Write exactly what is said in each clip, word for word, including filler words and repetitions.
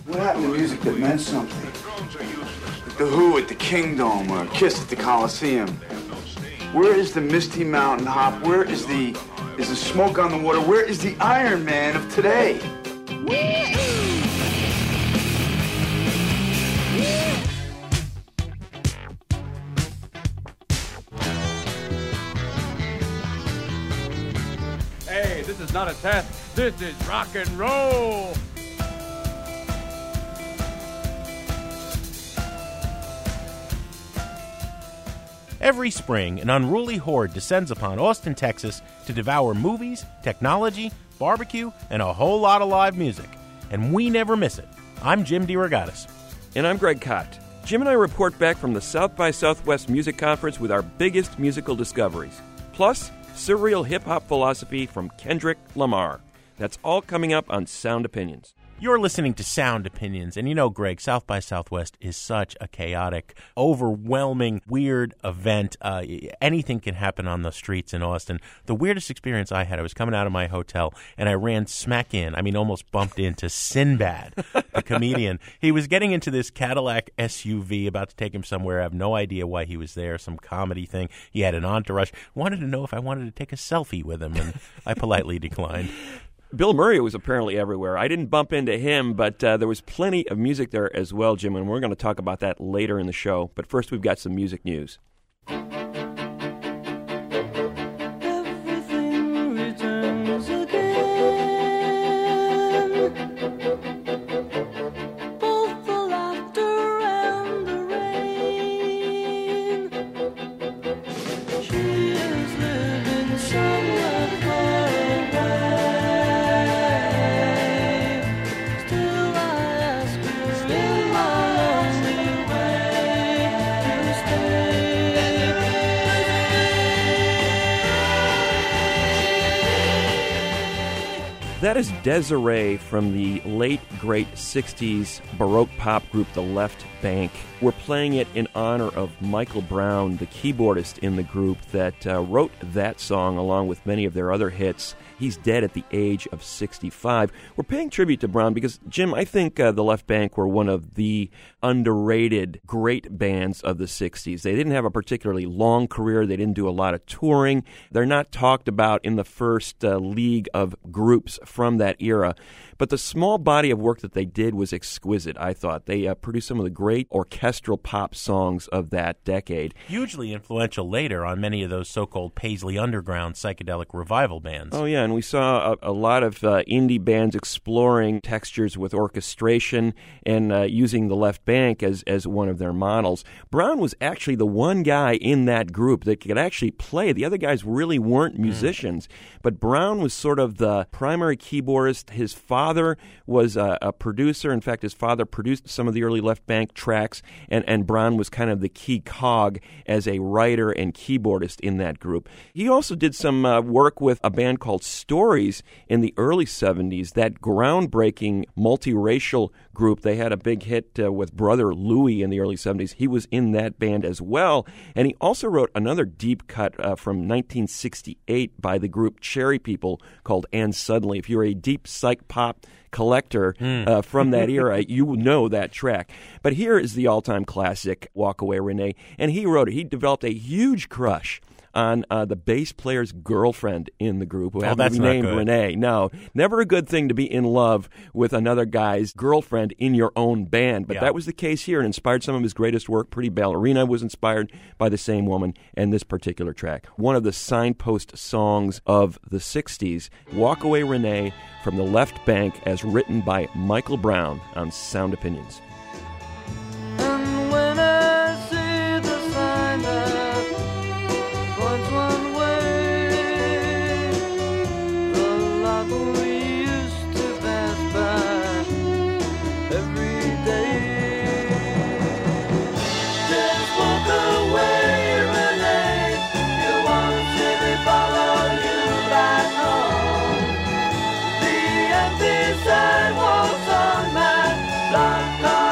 What happened to music that meant something? Like the Who at the Kingdom or Kiss at the Coliseum. Where is the Misty Mountain Hop? Where is the is the Smoke on the Water? Where is the Iron Man of today? Hey, this is not a test. This is rock and roll. Every spring, an unruly horde descends upon Austin, Texas to devour movies, technology, barbecue, and a whole lot of live music. And we never miss it. I'm Jim DeRogatis. And I'm Greg Kot. Jim and I report back from the South by Southwest Music Conference with our biggest musical discoveries. Plus, surreal hip-hop philosophy from Kendrick Lamar. That's all coming up on Sound Opinions. You're listening to Sound Opinions, and you know, Greg, South by Southwest is such a chaotic, overwhelming, weird event. Uh, anything can happen on the streets in Austin. The weirdest experience I had, I was coming out of my hotel, and I ran smack in, I mean, almost bumped into Sinbad, the comedian. He was getting into this Cadillac S U V, about to take him somewhere. I have no idea why he was there, some comedy thing. He had an entourage. Wanted to know if I wanted to take a selfie with him, and I politely declined. Bill Murray was apparently everywhere. I didn't bump into him, but uh, there was plenty of music there as well, Jim, and we're going to talk about that later in the show. But first, we've got some music news. Everything returns again. Both the laughter and the rain. She is living somewhere far away. That is Desiree from the late, great sixties Baroque pop group The Left Bank. We're playing it in honor of Michael Brown, the keyboardist in the group that uh, wrote that song along with many of their other hits. He's dead at the age of sixty-five. We're paying tribute to Brown because, Jim, I think uh, the Left Bank were one of the underrated great bands of the sixties. They didn't have a particularly long career. They didn't do a lot of touring. They're not talked about in the first uh, league of groups from that era. But the small body of work that they did was exquisite, I thought. They uh, produced some of the great orchestral pop songs of that decade. Hugely influential later on many of those so-called Paisley Underground psychedelic revival bands. Oh, yeah, and we saw a, a lot of uh, indie bands exploring textures with orchestration and uh, using the Left Bank as, as one of their models. Brown was actually the one guy in that group that could actually play. The other guys really weren't musicians, mm. but Brown was sort of the primary keyboardist. His father was a, a producer. In fact, his father produced some of the early Left Bank tracks, and, and Brown was kind of the key cog as a writer and keyboardist in that group. He also did some uh, work with a band called Stories in the early seventies, that groundbreaking multiracial group. They had a big hit uh, with Brother Louie in the early seventies. He was in that band as well, and he also wrote another deep cut uh, from nineteen sixty-eight by the group Cherry People called And Suddenly. If you're a deep psych pop collector mm. uh, from that era, you know that track. But here is the all-time classic, Walk Away Renee, and he wrote it. He developed a huge crush on uh, the bass player's girlfriend in the group, who oh, happened to be named Renee. No, never a good thing to be in love with another guy's girlfriend in your own band, but yeah. that was the case here and inspired some of his greatest work. Pretty Ballerina was inspired by the same woman, and this particular track. One of the signpost songs of the sixties, Walk Away Renee from the Left Bank, as written by Michael Brown on Sound Opinions. And when I see the sign that points one way, the lot we used to pass by every day. Just walk away, Renee. You won't see me follow you back home. The empty sidewalks on my block.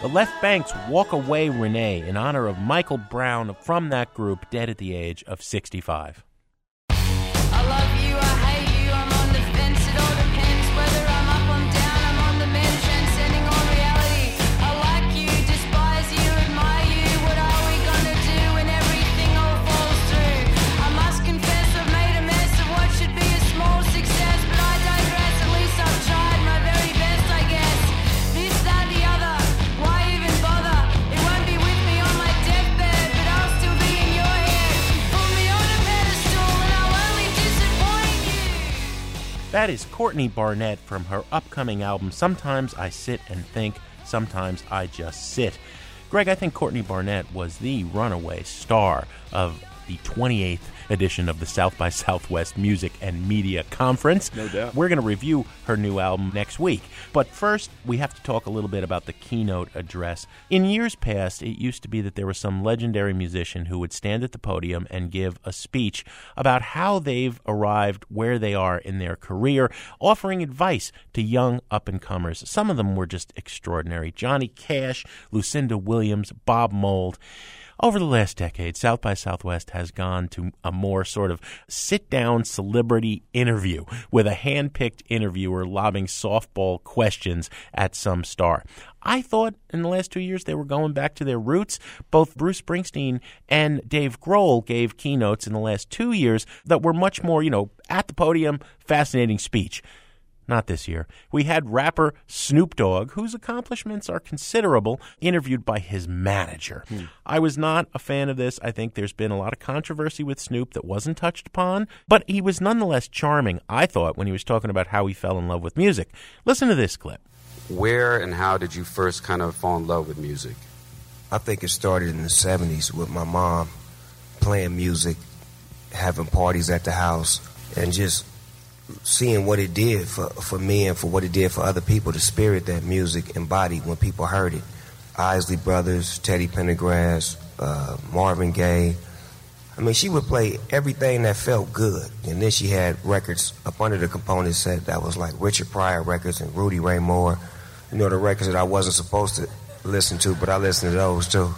Left Bank's Walk Away Renee in honor of Michael Brown from that group, dead at the age of sixty-five. I love you, I hate you, I'm on the fence, it all depends whether I'm up, I'm down, I'm on the mend, transcending all reality. I like you, despise you, admire you, what are we gonna do when everything all falls through? I must confess I've made a mess of what should be a small success, but I digress, at least I've tried my very best, I guess. This, that, the other, why even bother? It won't be with me on my deathbed, but I'll still be in your head. Put me on a pedestal and I'll only disappoint you. That is Courtney Barnett from her upcoming album, Sometimes I Sit and Think, Sometimes I Just Sit. Greg, I think Courtney Barnett was the runaway star of the twenty-eighth edition of the South by Southwest Music and Media Conference. No doubt. We're going to review her new album next week. But first, we have to talk a little bit about the keynote address. In years past, it used to be that there was some legendary musician who would stand at the podium and give a speech about how they've arrived where they are in their career, offering advice to young up-and-comers. Some of them were just extraordinary. Johnny Cash, Lucinda Williams, Bob Mould. Over the last decade, South by Southwest has gone to a more sort of sit-down celebrity interview with a hand-picked interviewer lobbing softball questions at some star. I thought in the last two years they were going back to their roots. Both Bruce Springsteen and Dave Grohl gave keynotes in the last two years that were much more, you know, at the podium, fascinating speech. Not this year. We had rapper Snoop Dogg, whose accomplishments are considerable, interviewed by his manager. Hmm. I was not a fan of this. I think there's been a lot of controversy with Snoop that wasn't touched upon, but he was nonetheless charming, I thought, when he was talking about how he fell in love with music. Listen to this clip. Where and how did you first kind of fall in love with music? I think it started in the seventies with my mom playing music, having parties at the house, and just seeing what it did for, for me and for what it did for other people, the spirit that music embodied when people heard it. Isley Brothers, Teddy Pendergrass, uh, Marvin Gaye. I mean, she would play everything that felt good. And then she had records up under the component set that was like Richard Pryor records and Rudy Ray Moore. You know, the records that I wasn't supposed to listen to, but I listened to those too.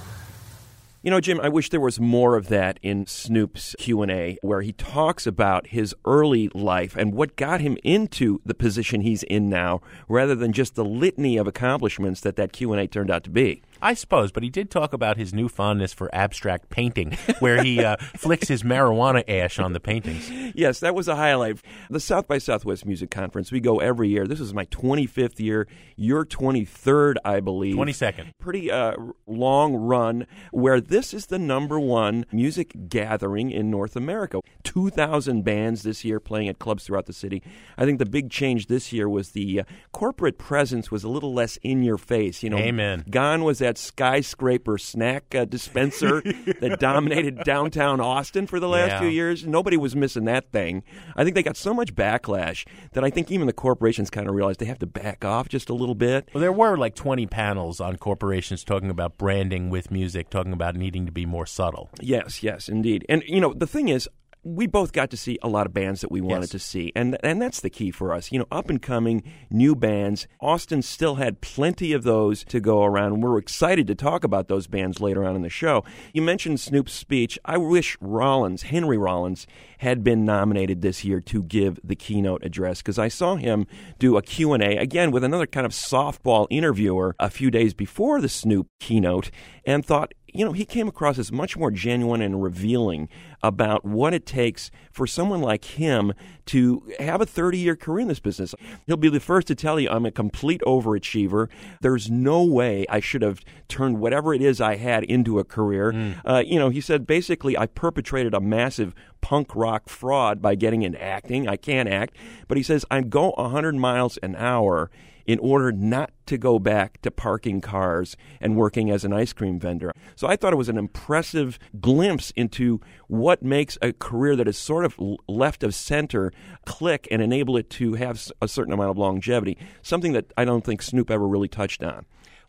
You know, Jim, I wish there was more of that in Snoop's Q and A, where he talks about his early life and what got him into the position he's in now, rather than just the litany of accomplishments that that Q and A turned out to be. I suppose, but he did talk about his new fondness for abstract painting, where he uh, flicks his marijuana ash on the paintings. Yes, that was a highlight. The South by Southwest Music Conference, we go every year. This is my twenty-fifth year. Your twenty-third, I believe. twenty-second. Pretty uh, long run, where this is the number one music gathering in North America. two thousand bands this year playing at clubs throughout the city. I think the big change this year was the uh, corporate presence was a little less in your face. You know, Amen. Gone was that skyscraper snack uh, dispenser that dominated downtown Austin for the last Yeah. few years. Nobody was missing that thing. I think they got so much backlash that I think even the corporations kind of realized they have to back off just a little bit. Well, there were like twenty panels on corporations talking about branding with music, talking about needing to be more subtle. Yes, yes, indeed. And, you know, the thing is, we both got to see a lot of bands that we wanted Yes. to see, and and that's the key for us. You know, up-and-coming, new bands. Austin still had plenty of those to go around, and we're excited to talk about those bands later on in the show. You mentioned Snoop's speech. I wish Rollins, Henry Rollins, had been nominated this year to give the keynote address, because I saw him do a Q and A, again, with another kind of softball interviewer a few days before the Snoop keynote, and thought, you know, he came across as much more genuine and revealing about what it takes for someone like him to have a thirty-year career in this business. He'll be the first to tell you, I'm a complete overachiever. There's no way I should have turned whatever it is I had into a career. Mm. Uh, you know, he said, basically, I perpetrated a massive punk rock fraud by getting into acting. I can't act. But he says, I go one hundred miles an hour in order not to go back to parking cars and working as an ice cream vendor. So I thought it was an impressive glimpse into what makes a career that is sort of left of center click and enable it to have a certain amount of longevity, something that I don't think Snoop ever really touched on.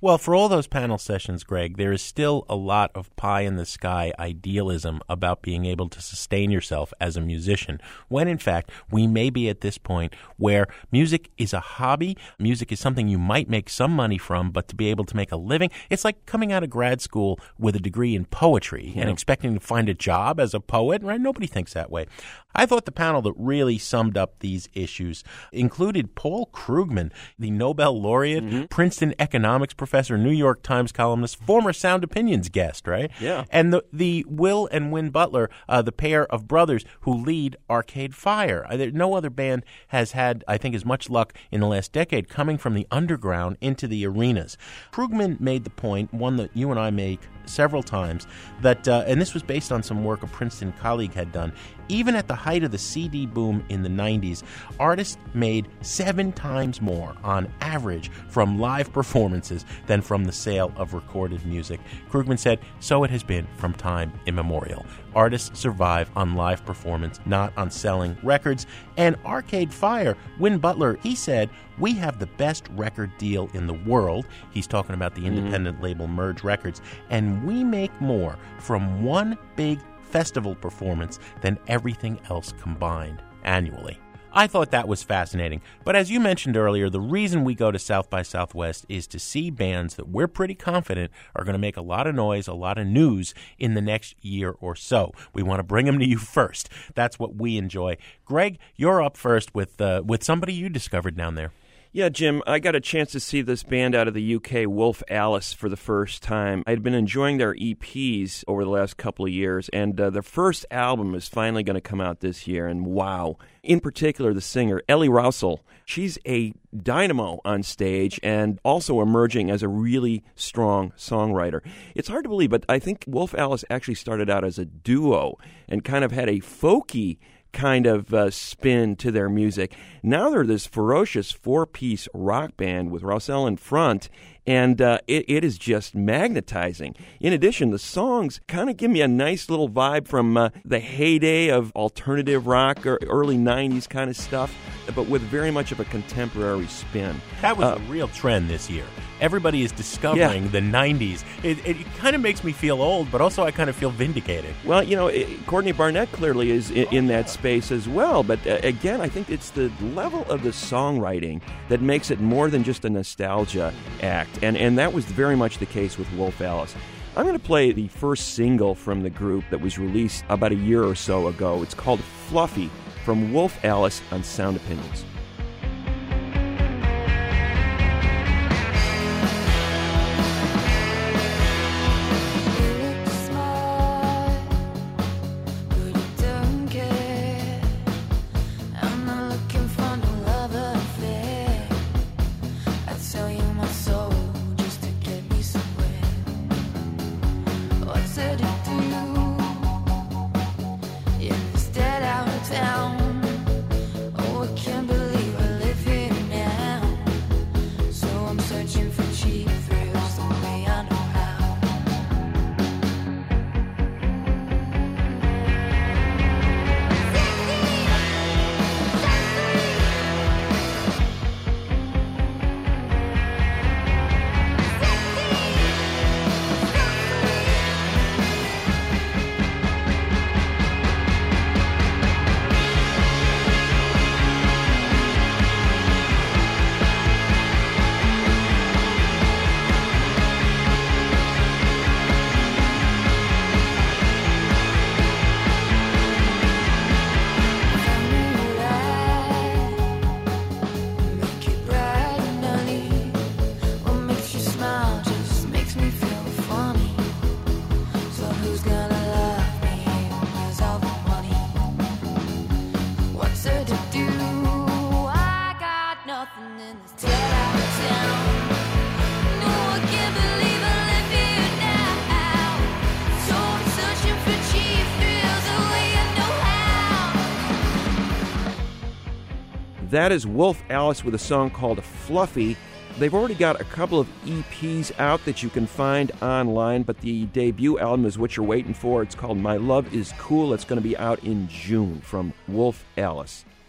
Well, for all those panel sessions, Greg, there is still a lot of pie-in-the-sky idealism about being able to sustain yourself as a musician, when, in fact, we may be at this point where music is a hobby, music is something you might make some money from, but to be able to make a living, it's like coming out of grad school with a degree in poetry Yeah. and expecting to find a job as a poet, right? Nobody thinks that way. I thought the panel that really summed up these issues included Paul Krugman, the Nobel laureate, Mm-hmm. Princeton economics professor, New York Times columnist, former Sound Opinions guest, right? Yeah. And the, the Will and Win Butler, uh, the pair of brothers who lead Arcade Fire. Uh, there, no other band has had, I think, as much luck in the last decade coming from the underground into the arenas. Krugman made the point, one that you and I make several times, that, uh, and this was based on some work a Princeton colleague had done, even at the height of the C D boom in the nineties, artists made seven times more on average from live performances than from the sale of recorded music. Krugman said, so it has been from time immemorial. Artists survive on live performance, not on selling records. And Arcade Fire, Win Butler, he said, we have the best record deal in the world. He's talking about the independent mm-hmm. label Merge Records. And we make more from one big festival performance than everything else combined annually. I thought that was fascinating. But as you mentioned earlier, the reason we go to South by Southwest is to see bands that we're pretty confident are going to make a lot of noise, a lot of news in the next year or so. We want to bring them to you first. That's what we enjoy. Greg, you're up first with uh, with somebody you discovered down there. Yeah, Jim, I got a chance to see this band out of the U K, Wolf Alice, for the first time. I'd been enjoying their E Ps over the last couple of years, and uh, their first album is finally going to come out this year, and wow. In particular, the singer, Ellie Russell, she's a dynamo on stage and also emerging as a really strong songwriter. It's hard to believe, but I think Wolf Alice actually started out as a duo and kind of had a folky kind of uh, spin to their music. Now they're this ferocious four-piece rock band with Russell in front, and uh, it, it is just magnetizing. In addition, the songs kind of give me a nice little vibe from uh, the heyday of alternative rock or early nineties kind of stuff, but with very much of a contemporary spin. That was Uh, a real trend this year. Everybody is discovering Yeah. the nineties. It, it kind of makes me feel old, but also I kind of feel vindicated. Well, you know, it, Courtney Barnett clearly is in, in that space as well. But uh, again, I think it's the level of the songwriting that makes it more than just a nostalgia act. And, and that was very much the case with Wolf Alice. I'm going to play the first single from the group that was released about a year or so ago. It's called Fluffy from Wolf Alice on Sound Opinions. That is Wolf Alice with a song called Fluffy. They've already got a couple of E Ps out that you can find online, but the debut album is what you're waiting for. It's called My Love Is Cool. It's going to be out in June from Wolf Alice.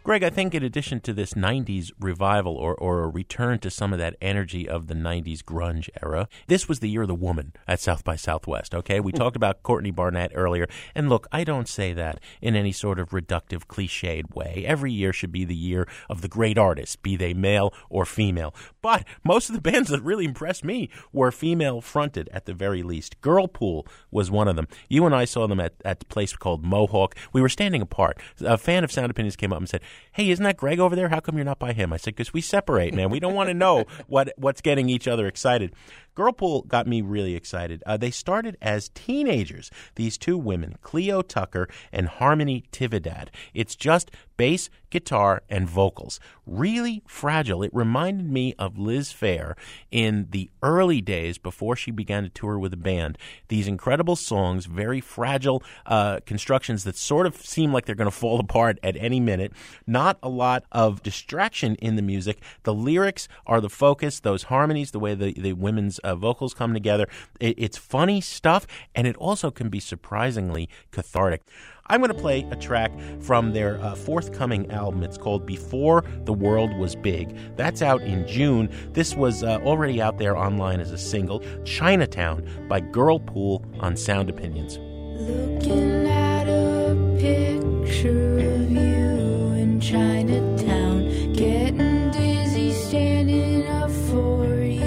Greg, I think in addition to this nineties revival or, or a return to some of that energy of the nineties grunge era, this was the year of the woman at South by Southwest, okay? We talked about Courtney Barnett earlier, and look, I don't say that in any sort of reductive, cliched way. Every year should be the year of the great artists, be they male or female. But most of the bands that really impressed me were female-fronted at the very least. Girlpool was one of them. You and I saw them at, at the place called Mohawk. We were standing apart. A fan of Sound Opinions came up and said, "Hey, isn't that Greg over there? How come you're not by him?" I said, "Because we separate, man. We don't want to know what what's getting each other excited." Girlpool got me really excited. Uh, they started as teenagers, these two women, Cleo Tucker and Harmony Tividad. It's just bass, guitar, and vocals. Really fragile. It reminded me of Liz Phair in the early days before she began to tour with a band. These incredible songs, very fragile uh, constructions that sort of seem like they're going to fall apart at any minute. Not a lot of distraction in the music. The lyrics are the focus, those harmonies, the way the, the women's Uh, vocals come together. It, it's funny stuff, and it also can be surprisingly cathartic. I'm going to play a track from their uh, forthcoming album. It's called Before the World Was Big. That's out in June. This was uh, already out there online as a single. Chinatown by Girlpool on Sound Opinions. Looking at a picture of you in Chinatown, getting dizzy standing up for you.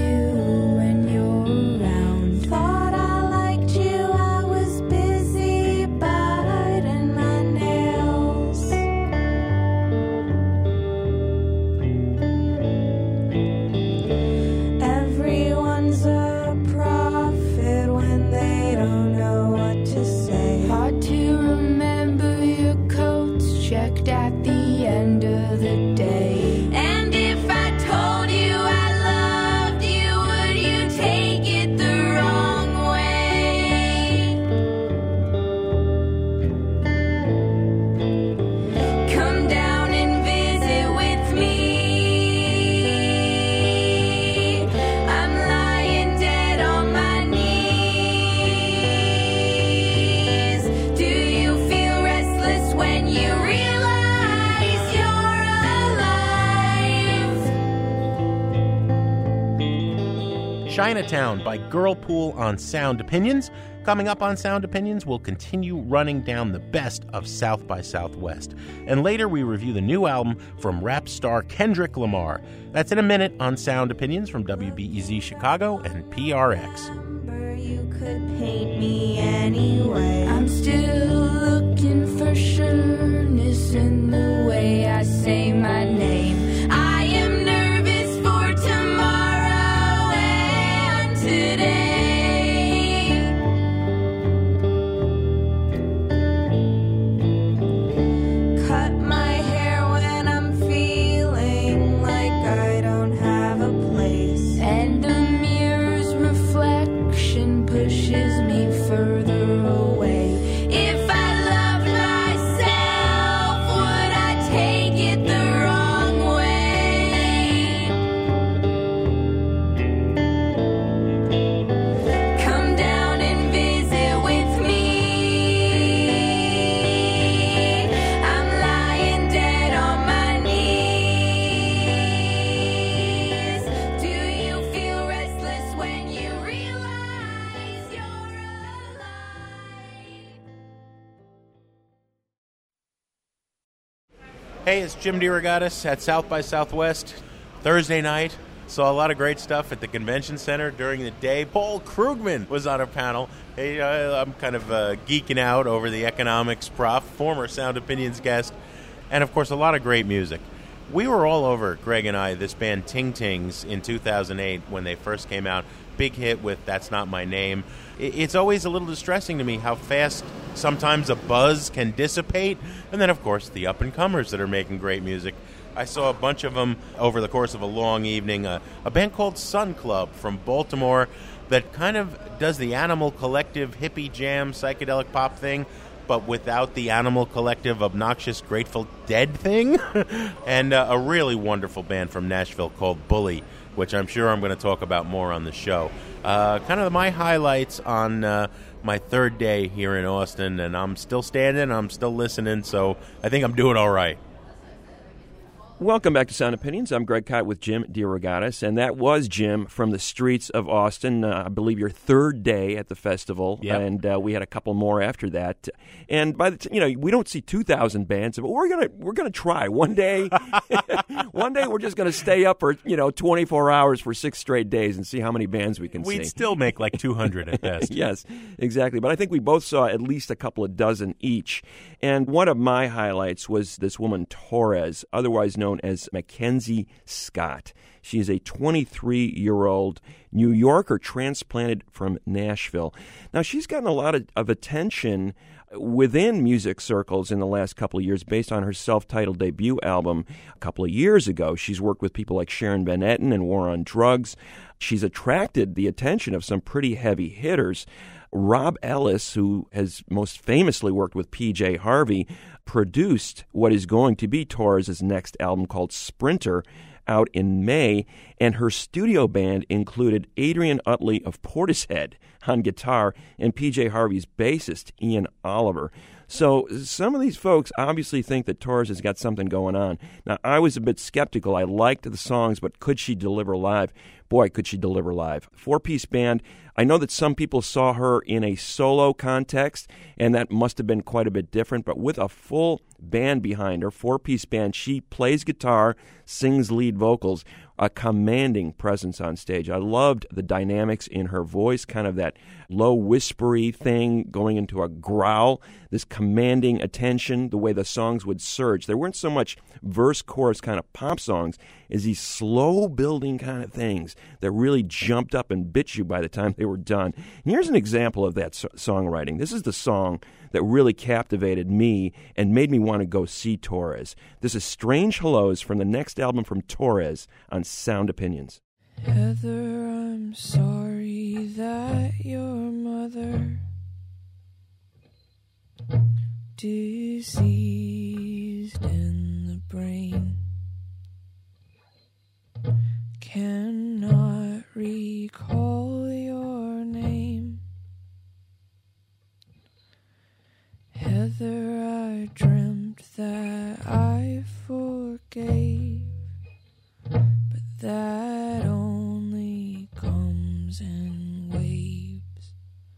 At the end of the day. And if I told you I loved you, would you take it the wrong way? Come down and visit with me. I'm lying dead on my knees. Do you feel restless when you realize Chinatown by Girlpool on Sound Opinions. Coming up on Sound Opinions, we'll continue running down the best of South by Southwest. And later we review the new album from rap star Kendrick Lamar. That's in a minute on Sound Opinions from W B E Z Chicago and P R X. You could paint me anyway. I'm still looking for sureness in the way I say my name. I am nervous for tomorrow and today. Cut my hair when I'm feeling like I don't have a place. And the mirror's reflection pushes me further away. If I loved myself, would I take it the wrong way? Come down and visit with me. I'm lying dead on my knees. Do you feel restless when you realize you're alive? Hey, it's Jim DeRogatis at South by Southwest. Thursday night, saw a lot of great stuff at the convention center during the day. Paul Krugman was on a panel. Hey, uh, I'm kind of uh, geeking out over the economics prof, former Sound Opinions guest, and of course a lot of great music. We were all over, Greg and I, this band Ting Tings in two thousand eight when they first came out. Big hit with That's Not My Name. I- It's always a little distressing to me how fast sometimes a buzz can dissipate. And then, of course, the up-and-comers that are making great music. I saw a bunch of them over the course of a long evening. Uh, a band called Sun Club from Baltimore that kind of does the Animal Collective hippie jam psychedelic pop thing, but without the Animal Collective obnoxious Grateful Dead thing. And uh, a really wonderful band from Nashville called Bully, which I'm sure I'm going to talk about more on the show. Uh, kind of my highlights on uh, my third day here in Austin, and I'm still standing, I'm still listening, so I think I'm doing all right. Welcome back to Sound Opinions. I'm Greg Kot with Jim DeRogatis, and that was Jim from the streets of Austin. Uh, I believe your third day at the festival, Yep. and uh, we had a couple more after that. And by the t- you know, we don't see two thousand bands, but we're gonna we're gonna try one day. One day, we're just gonna stay up for you know twenty-four hours for six straight days and see how many bands we can We'd see. still make like two hundred at best. Yes, exactly. But I think we both saw at least a couple of dozen each. And one of my highlights was this woman, Torres, otherwise known as Mackenzie Scott. She is a twenty-three-year-old New Yorker transplanted from Nashville. Now, she's gotten a lot of, of attention within music circles in the last couple of years based on her self-titled debut album a couple of years ago. She's worked with people like Sharon Van Etten and War on Drugs. She's attracted the attention of some pretty heavy hitters. Rob Ellis, who has most famously worked with P J Harvey, produced what is going to be Torres' next album called Sprinter, out in May, and her studio band included Adrian Utley of Portishead on guitar and P J Harvey's bassist, Ian Oliver. So some of these folks obviously think that Torres has got something going on. Now, I was a bit skeptical. I liked the songs, but could she deliver live? Boy, could she deliver live. Four-piece band. I know that some people saw her in a solo context, and that must have been quite a bit different, but with a full band behind her, four-piece band, she plays guitar, sings lead vocals, a commanding presence on stage. I loved the dynamics in her voice, kind of that low whispery thing going into a growl, this commanding attention, the way the songs would surge. There weren't so much verse-chorus kind of pop songs as these slow-building kind of things that really jumped up and bit you by the time they were done. And here's an example of that so- songwriting. This is the song that really captivated me and made me want to go see Torres. This is Strange Hellos from the next album from Torres on Sound Opinions. Heather, I'm sorry that your mother diseased in the brain cannot recall your name. Heather, I dreamt that I forgave, but that only comes in waves.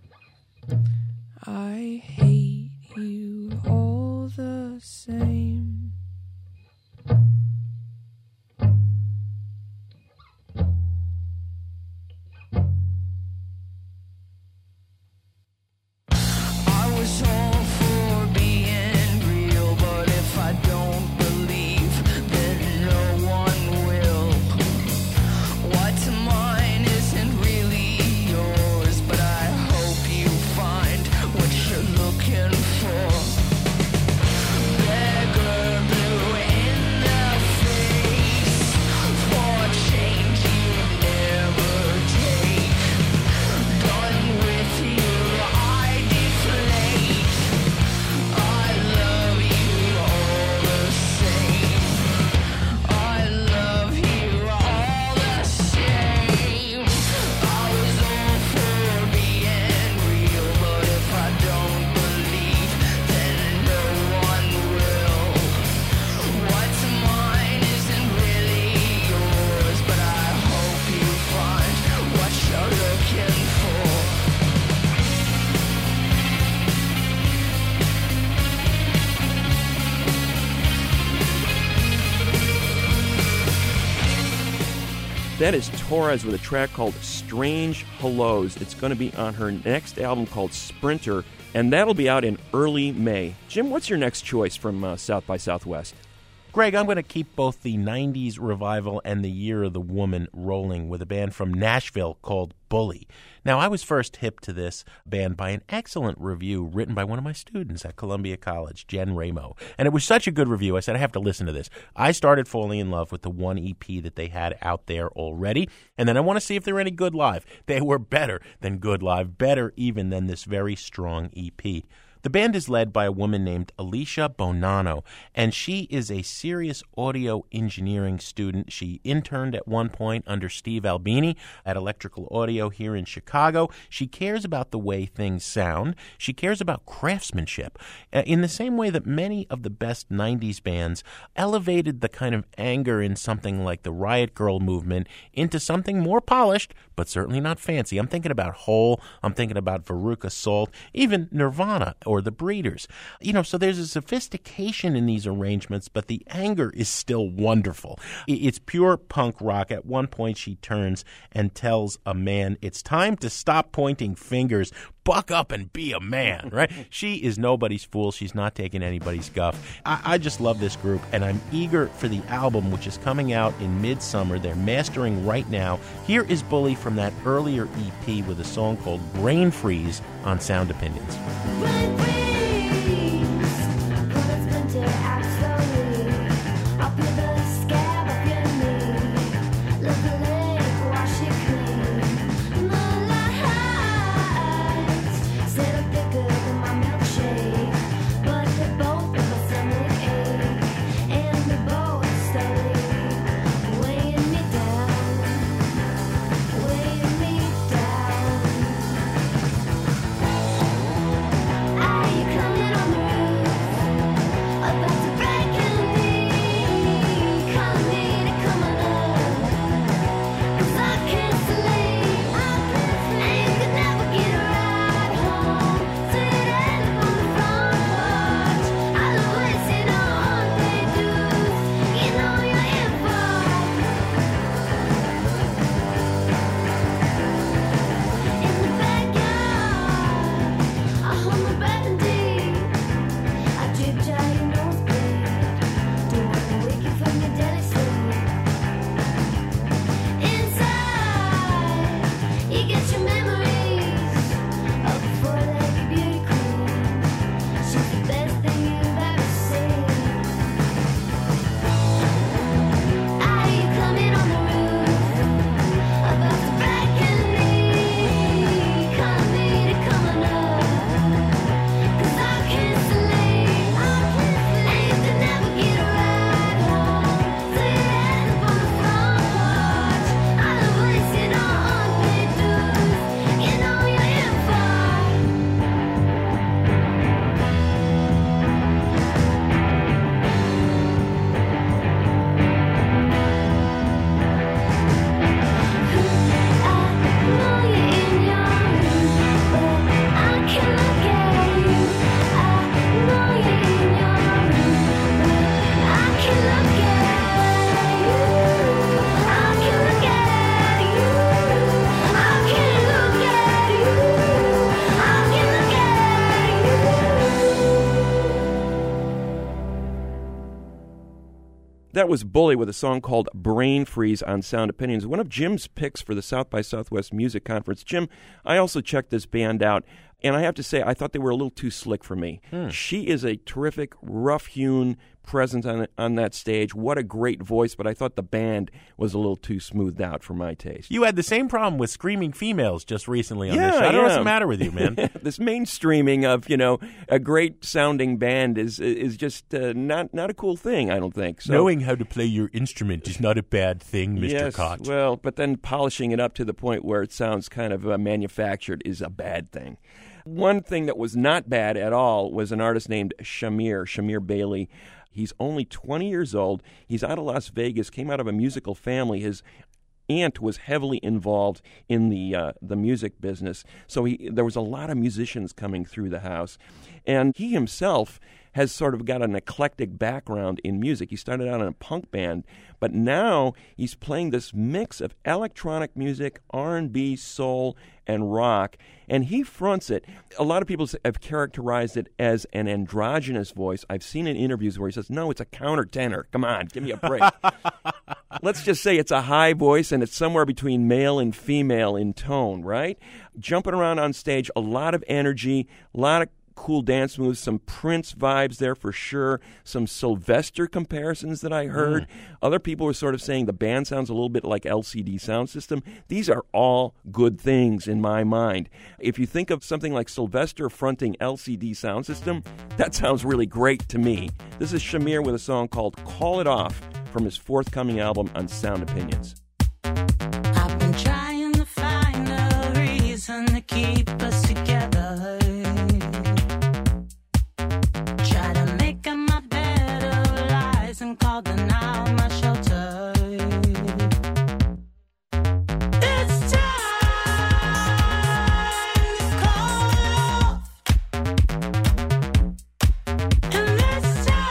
I hate you all the same. I was all for being real, but if I don't believe, then no one will. What's mine isn't really yours, but I hope you find what you're looking for. Beggar blue in the face for change you never take. Done with you, I deflate. I love you all the same. I love you all the same. I was all for being real, but if I don't believe, then no one will. What's mine isn't really yours, but I hope you find what you're looking for. That is Torres with a track called Strange Hellos. It's going to be on her next album called Sprinter, and that'll be out in early May. Jim, what's your next choice from uh, South by Southwest? Greg, I'm going to keep both the nineties revival and the Year of the Woman rolling with a band from Nashville called Bully. Now, I was first hip to this band by an excellent review written by one of my students at Columbia College, Jen Ramo. And it was such a good review, I said, I have to listen to this. I started falling in love with the one E P that they had out there already, and then I want to see if they're any good live. They were better than good live, better even than this very strong E P. The band is led by a woman named Alicia Bonanno, and she is a serious audio engineering student. She interned at one point under Steve Albini at Electrical Audio here in Chicago. She cares about the way things sound. She cares about craftsmanship uh, in the same way that many of the best nineties bands elevated the kind of anger in something like the Riot Grrrl movement into something more polished, but certainly not fancy. I'm thinking about Hole. I'm thinking about Veruca Salt, even Nirvana or the Breeders. You know, so there's a sophistication in these arrangements, but the anger is still wonderful. It's pure punk rock. At one point, she turns and tells a man, it's time to stop pointing fingers. Buck up and be a man, right? She is nobody's fool. She's not taking anybody's guff. I, I just love this group, and I'm eager for the album, which is coming out in midsummer. They're mastering right now. Here is Bully from that earlier E P with a song called Brain Freeze on Sound Opinions. Brain freeze, pull a splinter out slowly. I'll peel the scab off your knee. Let the lake wash it clean. My lights set up thicker than my milkshake, but they're both in my stomach ache, and they're both slowly weighing me down, weighing me down. Are you coming on the roof? About to break in me, calling me to come on up. 'Cause I can't sleep, and you could never get a ride home. Sitting on the front porch, I love wasting on unpaid dues. You know you're in for. In the backyard, I hold my breath and deep. I drip dry your nosebleed. Don't wanna wake you from your deadly sleep. Inside, you get your memories of a four-legged beauty queen. She's the best thing you've ever seen. Are you coming on the roof? About to break in me, calling me to come on up. 'Cause I can't sleep, and you could never get a ride home. Sitting up on the front porch, I love wasting on unpaid dues. You know you're in for. I know you're in your room, but I can't look at you. I know you're in your room, but I can't look at you. I can't look at you. I can't look at you. I can't look at you. That was Bully with a song called Brain Freeze on Sound Opinions, one of Jim's picks for the South by Southwest Music Conference. Jim, I also checked this band out, and I have to say, I thought they were a little too slick for me. She is a terrific, rough-hewn presence on on that stage. What a great voice, but I thought the band was a little too smoothed out for my taste. You had the same problem with Screaming Females just recently on Yeah, this show. I don't know what's yeah. the matter with you, man. This mainstreaming of, you know, a great sounding band is is just uh, not not a cool thing, I don't think. So, Knowing how to play your instrument is not a bad thing, Mister yes, Koch. well, but then polishing it up to the point where it sounds kind of uh, manufactured is a bad thing. One thing that was not bad at all was an artist named Shamir, Shamir Bailey. He's only twenty years old. He's out of Las Vegas, came out of a musical family. His aunt was heavily involved in the uh, the music business, so he, there was a lot of musicians coming through the house. And he himself has sort of got an eclectic background in music. He started out in a punk band, but now he's playing this mix of electronic music, R and B, soul, and rock, and he fronts it. A lot of people have characterized it as an androgynous voice. I've seen in interviews where he says, no, it's a countertenor. Come on, give me a break. Let's just say it's a high voice, and it's somewhere between male and female in tone, right? Jumping around on stage, a lot of energy, a lot of cool dance moves, some Prince vibes there for sure, some Sylvester comparisons that I heard. Mm. Other people were sort of saying the band sounds a little bit like L C D Sound System. These are all good things in my mind. If you think of something like Sylvester fronting L C D Sound System, that sounds really great to me. This is Shamir with a song called Call It Off from his forthcoming album on Sound Opinions. I've been trying to find a reason to keep us together. Try to make up my bed of lies and call the now my shelter. It's time to call it off. And this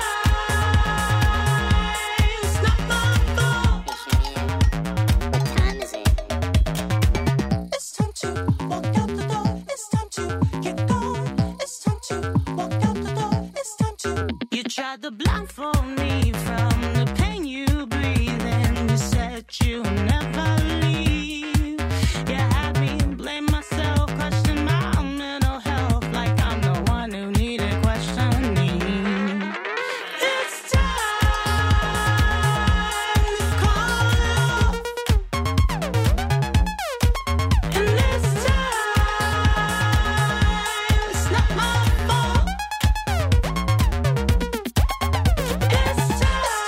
time it's not my fault. What time is it? It's time to walk out the door. It's time to get going. It's time to walk out the door. It's time to. You tried to blindfold me from the pain you breathe in. You said you never leave. You had me blame myself, question my mental health like I'm the one who needed questioning. It's time to call it off. And this time, it's not my fault. It's time to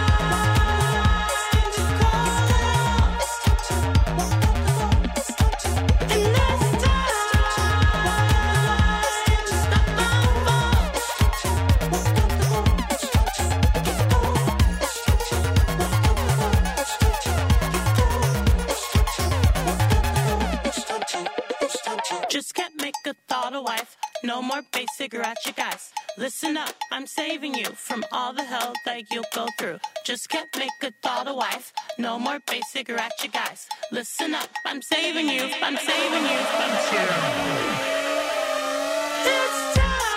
call it off. It's time to walk out the door. It's time to. And this time, it's not my fault. It's time to walk out the door. It's time to get going. It's time to walk out the door. It's time to get going. It's time to walk out the door. It's time to. It's time to. Just can't make a thought a wife. No more basic ratchet guys. Listen up, I'm saving you from all the hell that you'll go through. Just can't make a thought a wife. No more basic ratchet guys. Listen up, I'm saving you. I'm saving you from two. It's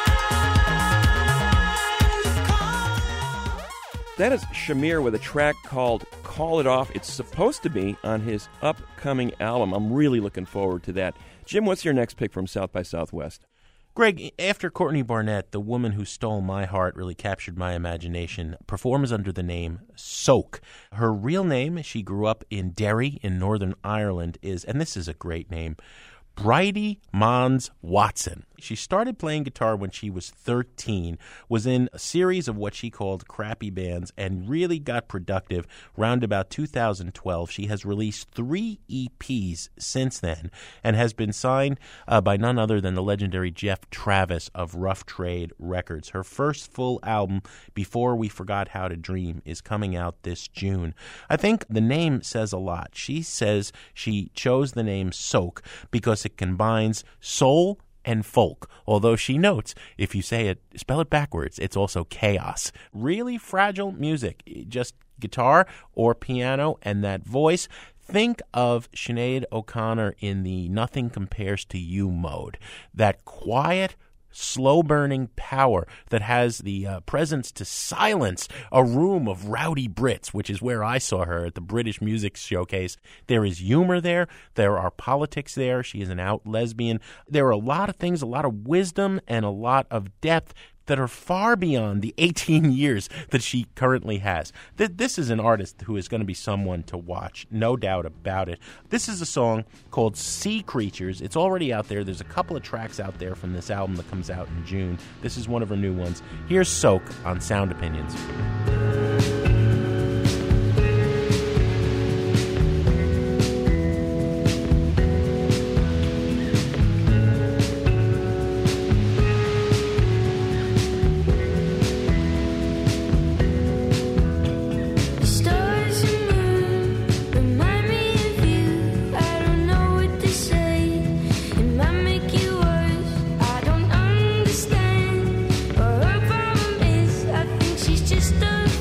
time to call it off. That is Shamir with a track called Call It Off. It's supposed to be on his upcoming album. I'm really looking forward to that. Jim, what's your next pick from South by Southwest? Greg, after Courtney Barnett, the woman who stole my heart, really captured my imagination, performs under the name Soak. Her real name, she grew up in Derry in Northern Ireland, is, and this is a great name, Bridie Mons Watson. She started playing guitar when she was thirteen, was in a series of what she called crappy bands, and really got productive round about two thousand twelve. She has released three E Ps since then and has been signed uh, by none other than the legendary Jeff Travis of Rough Trade Records. Her first full album, Before We Forgot How to Dream, is coming out this June. I think the name says a lot. She says she chose the name Soak because it combines soul and folk, although she notes if you say it, spell it backwards, it's also chaos. Really fragile music, just guitar or piano and that voice. Think of Sinead O'Connor in the Nothing Compares to You mode. That quiet, slow-burning power that has the uh, presence to silence a room of rowdy Brits, which is where I saw her at the British Music Showcase. There is humor there. There are politics there. She is an out lesbian. There are a lot of things, a lot of wisdom and a lot of depth that are far beyond the eighteen years that she currently has. Th- this is an artist who is going to be someone to watch, no doubt about it. This is a song called Sea Creatures. It's already out there. There's a couple of tracks out there from this album that comes out in June. This is one of her new ones. Here's Soak on Sound Opinions. Stars and moon remind me of you. I don't know what to say. It might make you worse. I don't understand what her problem is. I think she's just a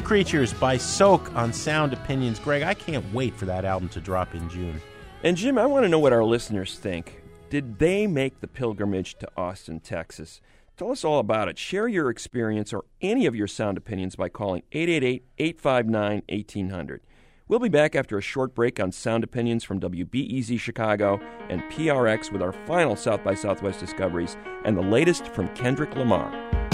Creatures by Soak on Sound Opinions. Greg, I can't wait for that album to drop in June. And Jim, I want to know what our listeners think. Did they make the pilgrimage to Austin, Texas? Tell us all about it. Share your experience or any of your sound opinions by calling eight eight eight, eight five nine, one eight zero zero. We'll be back after a short break on Sound Opinions from W B E Z Chicago and P R X with our final South by Southwest discoveries and the latest from Kendrick Lamar.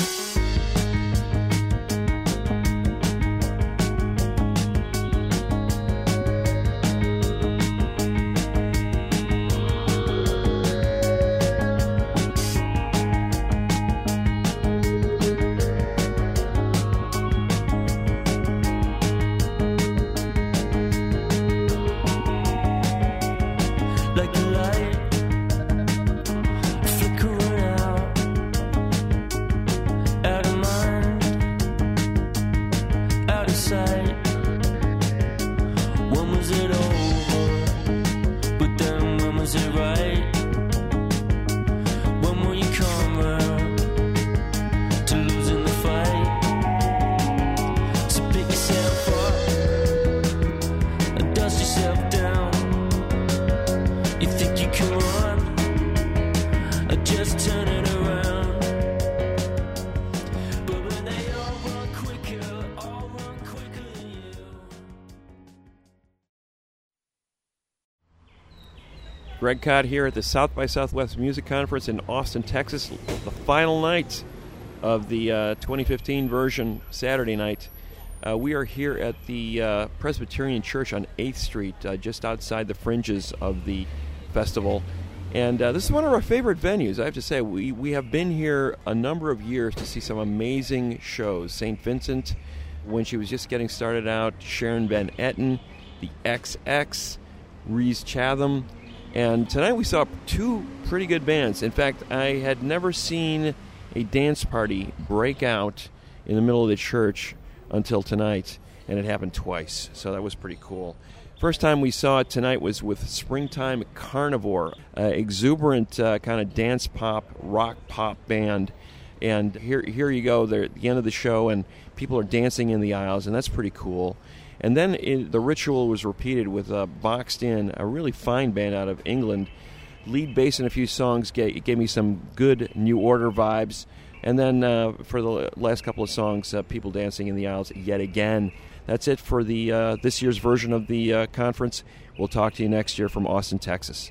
Greg Kot here at the South by Southwest Music Conference in Austin, Texas. The final night of the uh, twenty fifteen version, Saturday night. Uh, we are here at the uh, Presbyterian Church on eighth Street, uh, just outside the fringes of the festival. And uh, this is one of our favorite venues, I have to say. We, we have been here a number of years to see some amazing shows. Saint Vincent, when she was just getting started out, Sharon Van Etten, the X X, Reese Chatham. And tonight we saw two pretty good bands. In fact, I had never seen a dance party break out in the middle of the church until tonight, and it happened twice, so that was pretty cool. First time we saw it tonight was with Springtime Carnivore, an exuberant uh, kind of dance pop, rock pop band. And here here you go, they're at the end of the show, and people are dancing in the aisles, and that's pretty cool. And then it, the ritual was repeated with uh, Boxed In, a really fine band out of England. Lead bass in a few songs gave, gave me some good New Order vibes. And then uh, for the last couple of songs, uh, people dancing in the aisles yet again. That's it for the uh, this year's version of the uh, conference. We'll talk to you next year from Austin, Texas.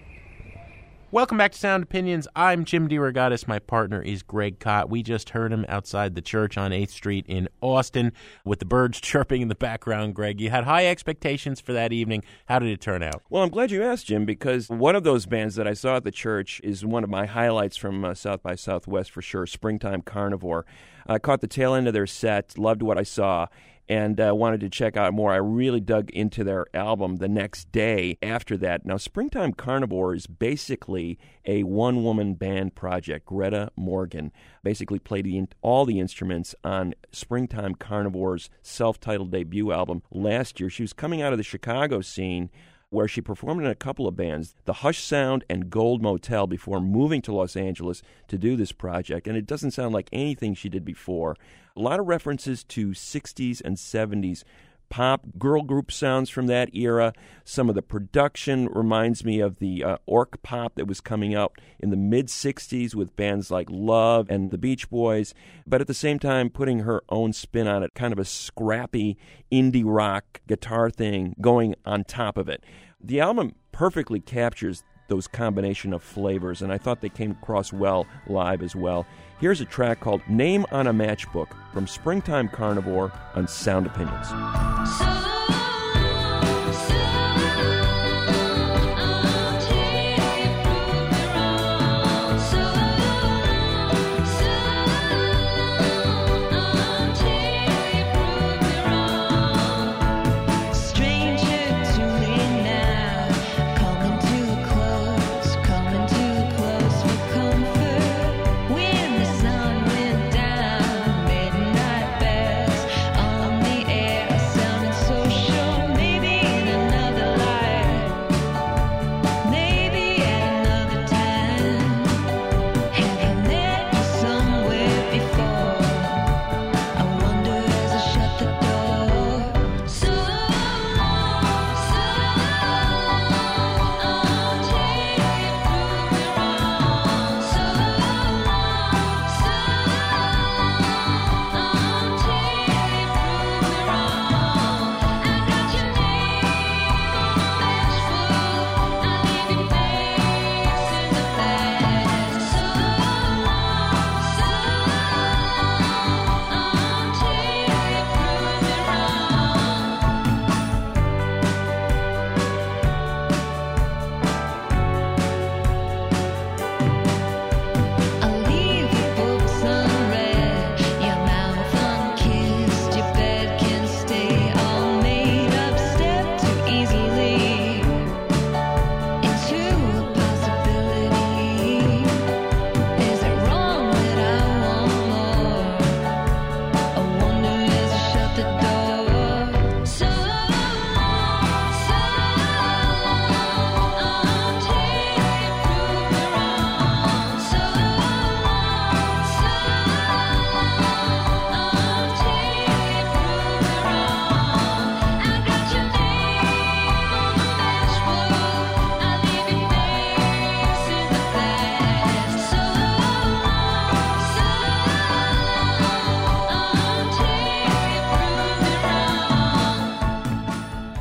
Welcome back to Sound Opinions. I'm Jim DeRogatis. My partner is Greg Kot. We just heard him outside the church on eighth Street in Austin with the birds chirping in the background. Greg, you had high expectations for that evening. How did it turn out? Well, I'm glad you asked, Jim, because one of those bands that I saw at the church is one of my highlights from uh, South by Southwest for sure, Springtime Carnivore. I caught the tail end of their set, loved what I saw, and uh, wanted to check out more. I really dug into their album the next day after that. Now, Springtime Carnivore is basically a one-woman band project. Greta Morgan basically played the, all the instruments on Springtime Carnivore's self-titled debut album last year. She was coming out of the Chicago scene, where she performed in a couple of bands, the Hush Sound and Gold Motel, before moving to Los Angeles to do this project. And it doesn't sound like anything she did before. A lot of references to sixties and seventies pop, girl group sounds from that era. Some of the production reminds me of the uh, orc pop that was coming out in the mid-sixties with bands like Love and the Beach Boys, but at the same time putting her own spin on it, kind of a scrappy indie rock guitar thing going on top of it. The album perfectly captures those combination of flavors, and I thought they came across well live as well. Here's a track called Name on a Matchbook from Springtime Carnivore on Sound Opinions. Midnight bells on the air sounding so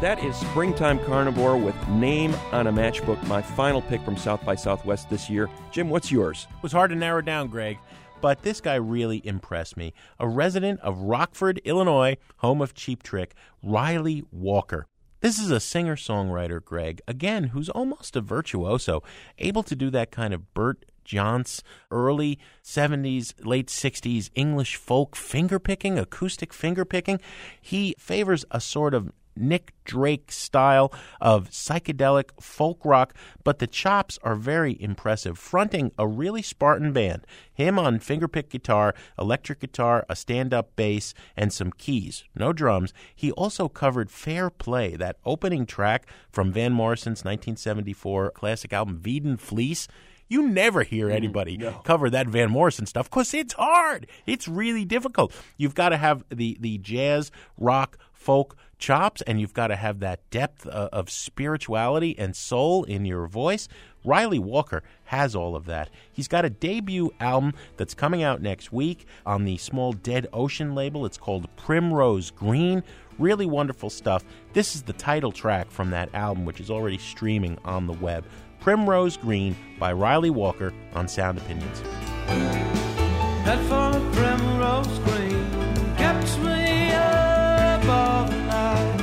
That is Springtime Carnivore with Name on a Matchbook, my final pick from South by Southwest this year. Jim, what's yours? It was hard to narrow down, Greg, but this guy really impressed me. A resident of Rockford, Illinois, home of Cheap Trick, Riley Walker. This is a singer-songwriter, Greg, again, who's almost a virtuoso, able to do that kind of Bert Jansch, early seventies, late sixties English folk finger-picking, acoustic finger-picking. He favors a sort of Nick Drake style of psychedelic folk rock, but the chops are very impressive, fronting a really Spartan band. Him on fingerpick guitar, electric guitar, a stand-up bass, and some keys. No drums. He also covered Fair Play, that opening track from Van Morrison's nineteen seventy-four classic album Veedon Fleece. You never hear anybody mm, no. cover that Van Morrison stuff because it's hard. It's really difficult. You've got to have the, the jazz, rock, folk chops, and you've got to have that depth uh, of spirituality and soul in your voice. Riley Walker has all of that. He's got a debut album that's coming out next week on the small Dead Ocean label. It's called Primrose Green. Really wonderful stuff. This is the title track from that album, which is already streaming on the web. Primrose Green by Riley Walker on Sound Opinions. That for a primrose green kept me up all night.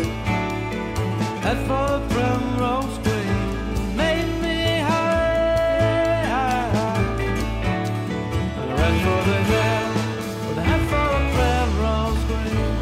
That for a primrose green made me high, high, high. And the red for the hair, with the hat for a primrose green.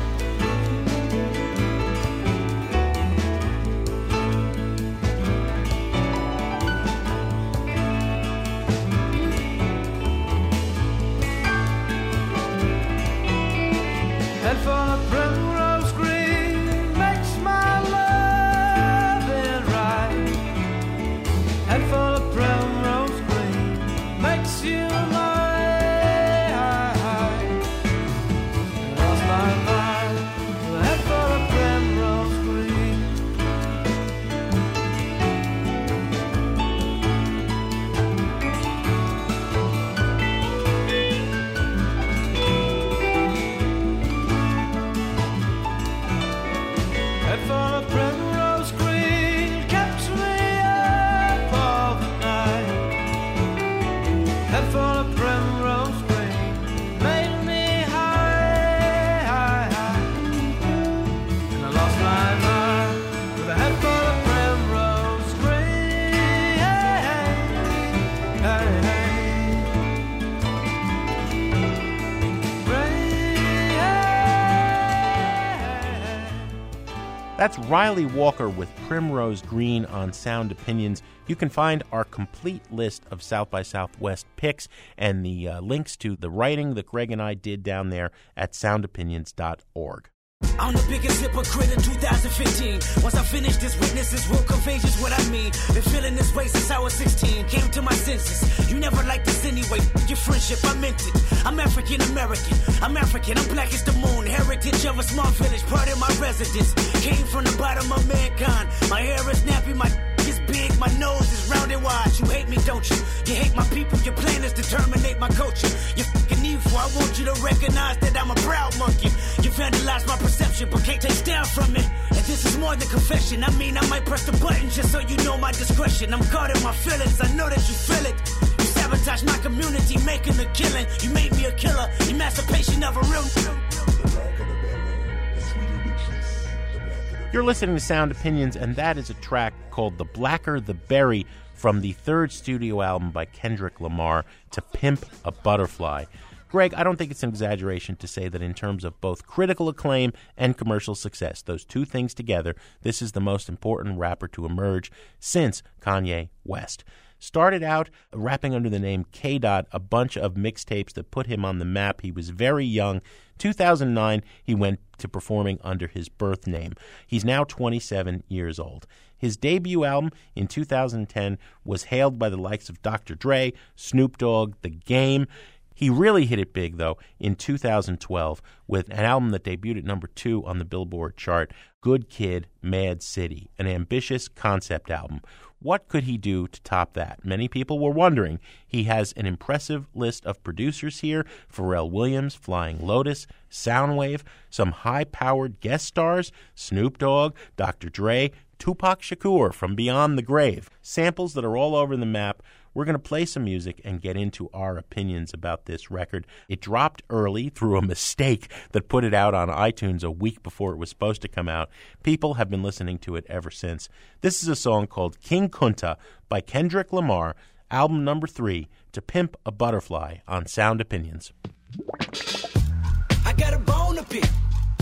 Head for a primrose green makes my loving right. Head for a primrose green makes you mine. Lost my mind. Head for a primrose green. Head for a primrose green kept me up all the night. Head for a primrose green made me high, high, high. And I lost my mind with a head for a primrose green. Hey, hey, That's Riley Walker with Primrose Green on Sound Opinions. You can find our complete list of South by Southwest picks and the uh, links to the writing that Greg and I did down there at sound opinions dot org. I'm the biggest hypocrite in two thousand fifteen. Once I finish this, witnesses will convey just what I mean. Been feeling this way since I was sixteen. Came to my senses. You never liked this anyway. Your friendship, I meant it. I'm African American. I'm African. I'm black as the moon. Heritage of a small village. Part of my residence. Came from the bottom of mankind. My hair is nappy. My is big. My nose is round and wide. You hate me, don't you? You hate my people. Your plan is to terminate my culture. You're fucking evil. I want you to recognize that I'm a proud monkey. You vandalize my perception, but can't take down from it. And this is more than confession. I mean, I might press the button just so you know my discretion. I'm guarding my feelings. I know that you feel it. You sabotage my community, making a killing. You made me a killer. Emancipation of a real. You're listening to Sound Opinions, and that is a track called The Blacker the Berry from the third studio album by Kendrick Lamar, To Pimp a Butterfly. Greg, I don't think it's an exaggeration to say that in terms of both critical acclaim and commercial success, those two things together, this is the most important rapper to emerge since Kanye West. Started out rapping under the name K-Dot, a bunch of mixtapes that put him on the map. He was very young. two thousand nine, he went to performing under his birth name. He's now twenty-seven years old. His debut album in two thousand ten was hailed by the likes of Doctor Dre, Snoop Dogg, The Game. He really hit it big, though, in two thousand twelve with an album that debuted at number two on the Billboard chart, Good Kid, Mad City, an ambitious concept album. What could he do to top that? Many people were wondering. He has an impressive list of producers here: Pharrell Williams, Flying Lotus, Soundwave, some high-powered guest stars, Snoop Dogg, Doctor Dre, Tupac Shakur from Beyond the Grave, samples that are all over the map. We're going to play some music and get into our opinions about this record. It dropped early through a mistake that put it out on iTunes a week before it was supposed to come out. People have been listening to it ever since. This is a song called King Kunta by Kendrick Lamar, album number three, To Pimp a Butterfly on Sound Opinions. I got a bone to pick.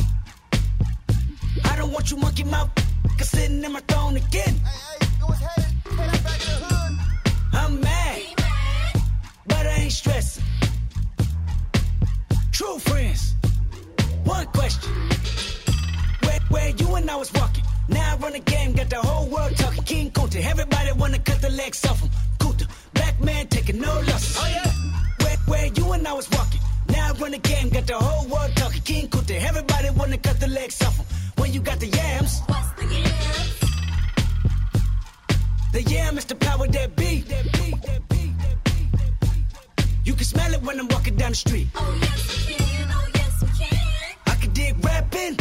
I don't want you monkey mouth sitting in my throne again. Hey, hey, what's headed? Head back to the hood. I'm mad, but I ain't stressing. True friends. One question. Where, where you and I was walking. Now I run the game, got the whole world talking. King Kunta, everybody wanna cut the legs off him. Kunta, black man taking no losses. Oh yeah. Where, where you and I was walking. Now I run the game, got the whole world talking. King Kunta, everybody wanna cut the legs off him. When you got the yams. What's the yams? The yam is the power that be. That be, that be, that be, that be. You can smell it when I'm walking down the street. Oh yes we can, oh yes we can. I can dig rapping,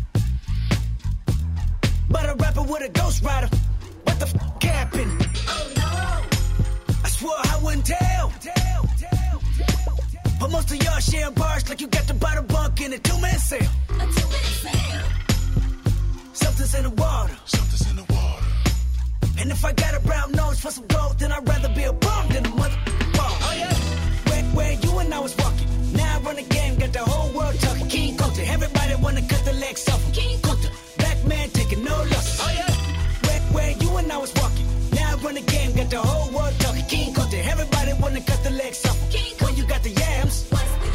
but a rapper with a ghost rider. What the f*** happened? Oh no! I swore I wouldn't tell. tell, tell, tell, tell. But most of y'all share bars like you got the bottom bunk in a two-man sale. A two-man sale. Something's in the water. Something's in the water. And if I got a brown nose for some gold, then I'd rather be a bum than a mother bum. Oh yeah. Where, where you and I was walking. Now I run the game, got the whole world talking. King Kunta, everybody wanna cut the legs off him. King Kunta, black man taking no losses. Oh yeah. Where, where you and I was walking. Now I run the game, got the whole world talking. King Kunta, everybody wanna cut the legs off him. King Kunta, when you got the yams. What's the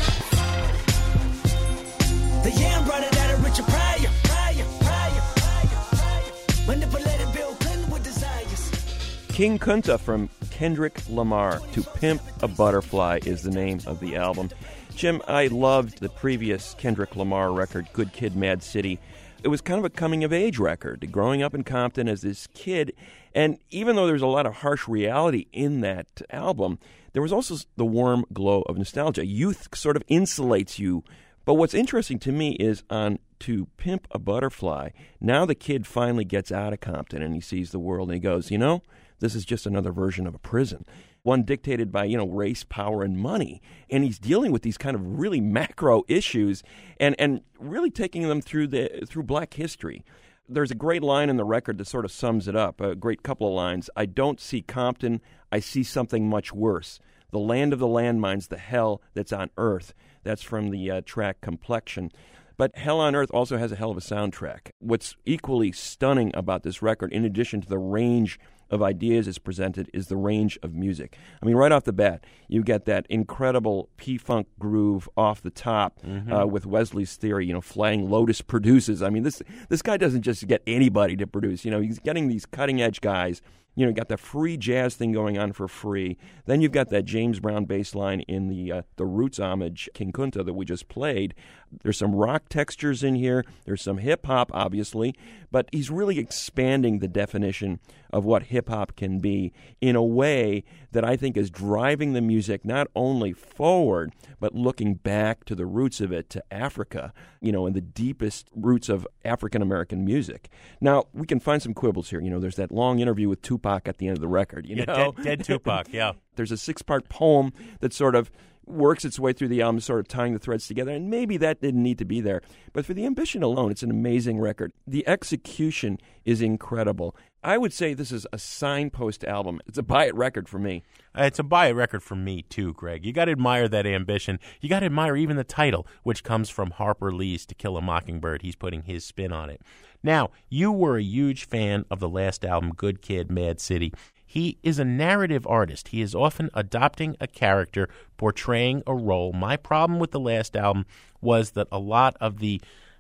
yams? The yam brought it out of Richard Pryor. Pryor, Pryor, Pryor, Pryor. Manipulated Bill Clinton with desires. King Kunta from Kendrick Lamar. To Pimp a Butterfly is the name of the album. Jim, I loved the previous Kendrick Lamar record, Good Kid, Mad City. It was kind of a coming-of-age record, growing up in Compton as this kid. And even though there's a lot of harsh reality in that album, there was also the warm glow of nostalgia. Youth sort of insulates you. But what's interesting to me is on To Pimp a Butterfly, now the kid finally gets out of Compton and he sees the world and he goes, you know, this is just another version of a prison. One dictated by, you know, race, power, and money. And he's dealing with these kind of really macro issues and, and really taking them through the through black history. There's a great line in the record that sort of sums it up, a great couple of lines. I don't see Compton, I see something much worse. The land of the landmines, the hell that's on earth. That's from the uh, track Complexion. But Hell on Earth also has a hell of a soundtrack. What's equally stunning about this record, in addition to the range of ideas it's presented, is the range of music. I mean, right off the bat, you get that incredible P-Funk groove off the top mm-hmm. uh, with Wesley's Theory, you know, Flying Lotus produces. I mean, this this guy doesn't just get anybody to produce. You know, he's getting these cutting-edge guys. You know, you got the free jazz thing going on for free. Then you've got that James Brown bass line in the uh, the Roots homage, King Kunta, that we just played. There's some rock textures in here. There's some hip-hop, obviously. But he's really expanding the definition of what hip-hop can be in a way that I think is driving the music not only forward, but looking back to the roots of it, to Africa, you know, and the deepest roots of African-American music. Now, we can find some quibbles here. You know, there's that long interview with Tupac at the end of the record, you yeah, know? Dead, dead Tupac, yeah. There's a six-part poem that sort of works its way through the album, sort of tying the threads together, and maybe that didn't need to be there. But for the ambition alone, it's an amazing record. The execution is incredible. I would say this is a signpost album. It's a buy-it record for me. It's a buy-it record for me, too, Greg. You got to admire that ambition. You got to admire even the title, which comes from Harper Lee's To Kill a Mockingbird. He's putting his spin on it. Now, you were a huge fan of the last album, Good Kid, Mad City. He is a narrative artist. He is often adopting a character, portraying a role. My problem with the last album was that a lot of the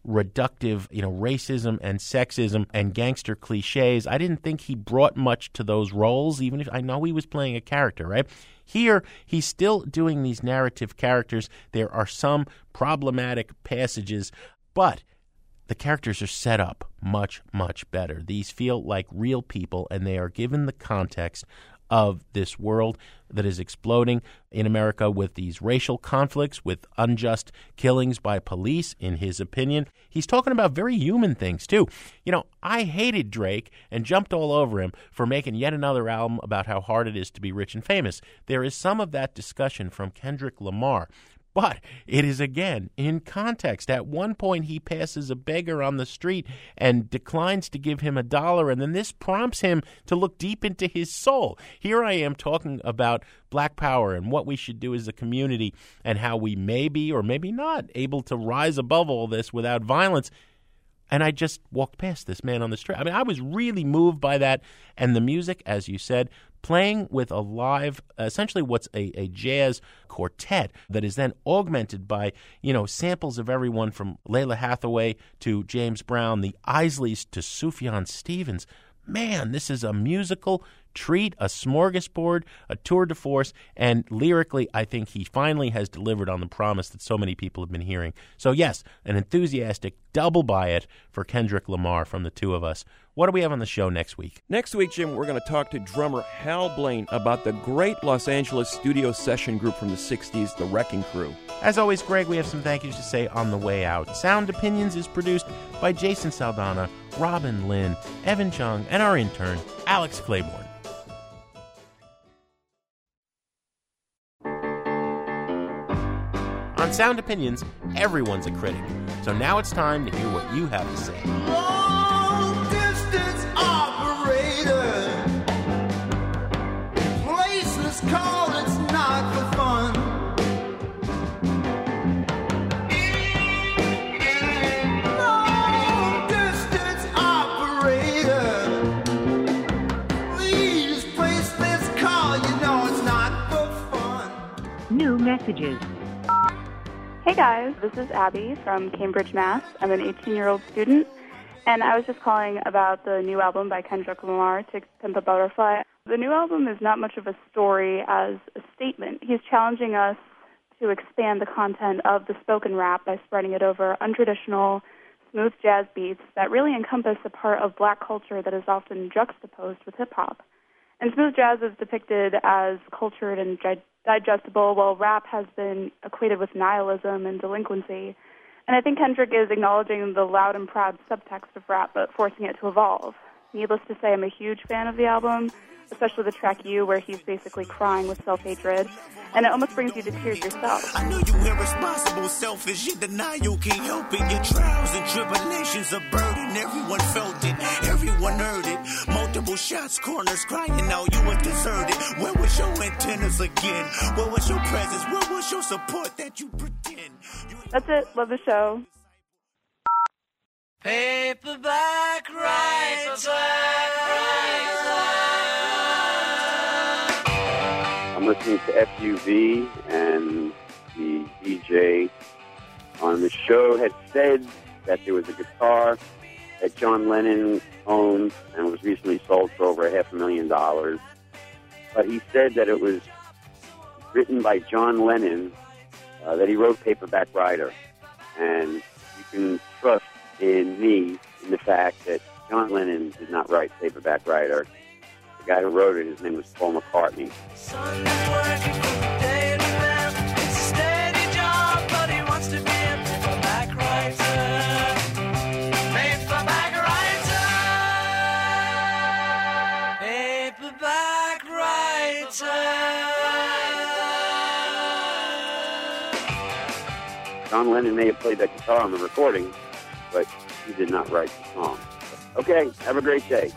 reductive, you know, racism and sexism and gangster cliches. I didn't think he brought much to those roles, even if I know he was playing a character, right? Here, he's still doing these narrative characters. There are some problematic passages, but the characters are set up much, much better. These feel like real people, and they are given the context of this world that is exploding in America with these racial conflicts, with unjust killings by police, in his opinion. He's talking about very human things, too. You know, I hated Drake and jumped all over him for making yet another album about how hard it is to be rich and famous. There is some of that discussion from Kendrick Lamar. But it is, again, in context. At one point, he passes a beggar on the street and declines to give him a dollar, and then this prompts him to look deep into his soul. Here I am talking about Black Power and what we should do as a community and how we may be or maybe not able to rise above all this without violence. And I just walked past this man on the street. I mean, I was really moved by that. And the music, as you said, playing with a live, essentially what's a, a jazz quartet that is then augmented by, you know, samples of everyone from Layla Hathaway to James Brown, the Isleys to Sufjan Stevens. Man, this is a musical treat, a smorgasbord, a tour de force, and lyrically, I think he finally has delivered on the promise that so many people have been hearing. So yes, an enthusiastic double buy it for Kendrick Lamar from the two of us. What do we have on the show next week? Next week, Jim, we're going to talk to drummer Hal Blaine about the great Los Angeles studio session group from the sixties, the Wrecking Crew. As always, Greg, we have some thank yous to say on the way out. Sound Opinions is produced by Jason Saldana, Robin Lynn, Evan Chung, and our intern, Alex Claiborne. On Sound Opinions, everyone's a critic. So now it's time to hear what you have to say. Long distance operator, placeless call, it's not for fun. Long distance operator, please place this call, you know it's not for fun. New messages. Hey guys, this is Abby from Cambridge, Mass. I'm an eighteen-year-old student, and I was just calling about the new album by Kendrick Lamar, To Pimp a Butterfly. The new album is not much of a story as a statement. He's challenging us to expand the content of the spoken rap by spreading it over untraditional, smooth jazz beats that really encompass a part of black culture that is often juxtaposed with hip-hop. And smooth jazz is depicted as cultured and gi- digestible, while rap has been equated with nihilism and delinquency. And I think Kendrick is acknowledging the loud and proud subtext of rap, but forcing it to evolve. Needless to say, I'm a huge fan of the album, especially the track You, where he's basically crying with self-hatred. And it almost brings you to tears yourself. I know you irresponsible, selfish, you deny you can't help it. Your trials and tribulations are burden. Everyone felt it, everyone heard it. Multiple shots, corners crying out, you were deserted. Where was your antennas again? Where was your presence? Where was your support that you pretend? You... That's it. Love the show. Paperback writer. I'm listening to F U V, and the D J on the show had said that there was a guitar that John Lennon owned and was recently sold for over a half a million dollars. But he said that it was written by John Lennon, uh, that he wrote Paperback Writer. And you can trust in me in the fact that John Lennon did not write Paperback Writer. The guy who wrote it, his name was Paul McCartney. John Lennon may have played that guitar on the recording, but he did not write the song. Okay, have a great day.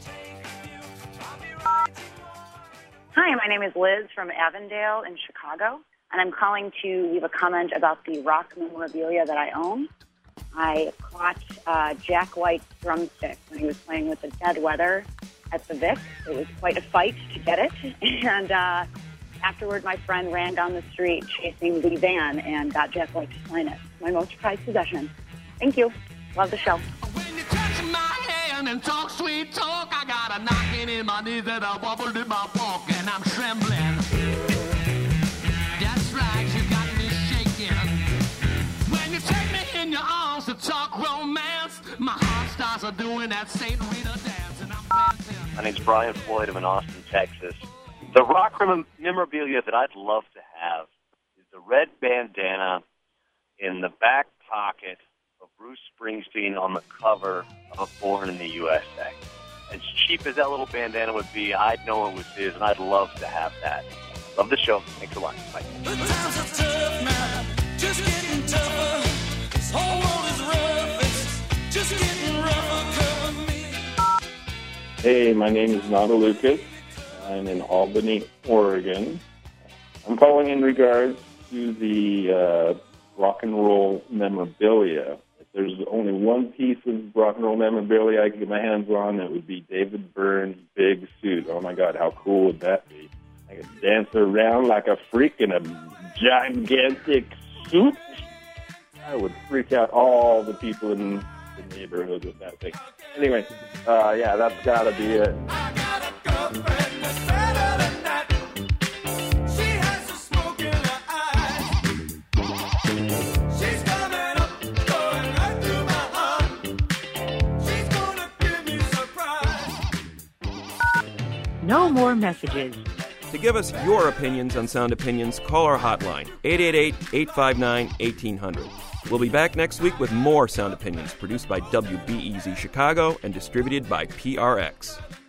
Hi, my name is Liz from Avondale in Chicago, and I'm calling to leave a comment about the rock memorabilia that I own. I caught uh, Jack White's drumstick when he was playing with the Dead Weather at the Vic. It was quite a fight to get it, and uh, afterward my friend ran down the street chasing Lee Van and got Jack White to sign it. It's my most prized possession. Thank you. Love the show. And talk sweet talk, I got a knocking in my knees and a bubble in my walk, and I'm trembling. That's right, you got me shaking. When you take me in your arms to talk romance, my heart starts a doing that Saint Rita dance, and I'm dancing. My name's Brian Floyd. I'm in Austin, Texas. The rock mem- memorabilia that I'd love to have is the red bandana in the back pocket of Bruce Springsteen on the cover of Born in the U S A. As cheap as that little bandana would be, I'd know it was his, and I'd love to have that. Love the show. Thanks a lot. Bye. The times are tough now, just getting tougher. This whole world is rough, it's just getting rougher. Cover me. Hey, my name is Nada Lucas. I'm in Albany, Oregon. I'm calling in regards to the uh, rock and roll memorabilia. If there's only one piece of rock and roll memorabilia I could get my hands on, it would be David Byrne's big suit. Oh my God, how cool would that be? I could dance around like a freak in a gigantic suit. I would freak out all the people in the neighborhood with that thing. Anyway, uh, yeah, that's got to be it. No more messages. To give us your opinions on Sound Opinions, call our hotline, eight eight eight, eight five nine, one eight hundred. We'll be back next week with more Sound Opinions, produced by W B E Z Chicago and distributed by P R X.